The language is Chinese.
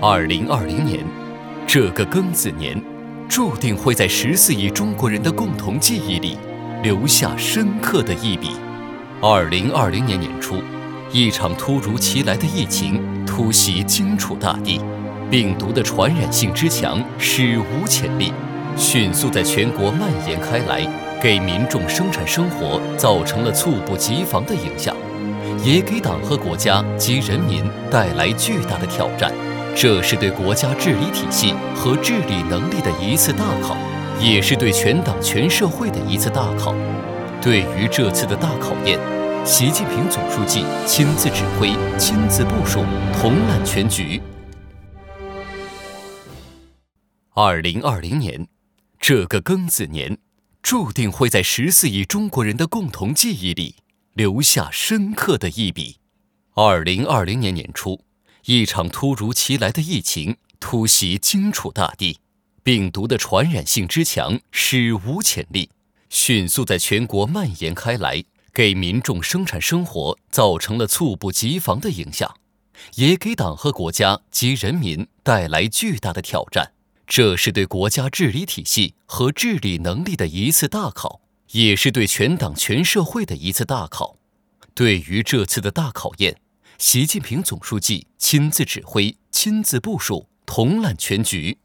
2020年，这个庚子年，注定会在14亿中国人的共同记忆里留下深刻的一笔。2020年年初，一场突如其来的疫情突袭荆楚大地，病毒的传染性之强史无前例，迅速在全国蔓延开来，给民众生产生活造成了猝不及防的影响，也给党和国家及人民带来巨大的挑战。这是对国家治理体系和治理能力的一次大考，也是对全党全社会的一次大考。对于这次的大考验，习近平总书记亲自指挥、亲自部署，统揽全局。2020年，这个庚子年，注定会在14亿中国人的共同记忆里留下深刻的一笔。2020年年初，一场突如其来的疫情突袭荆楚大地，病毒的传染性之强史无前例，迅速在全国蔓延开来，给民众生产生活造成了猝不及防的影响，也给党和国家及人民带来巨大的挑战。这是对国家治理体系和治理能力的一次大考，也是对全党全社会的一次大考。对于这次的大考验，习近平总书记亲自指挥、亲自部署，统揽全局。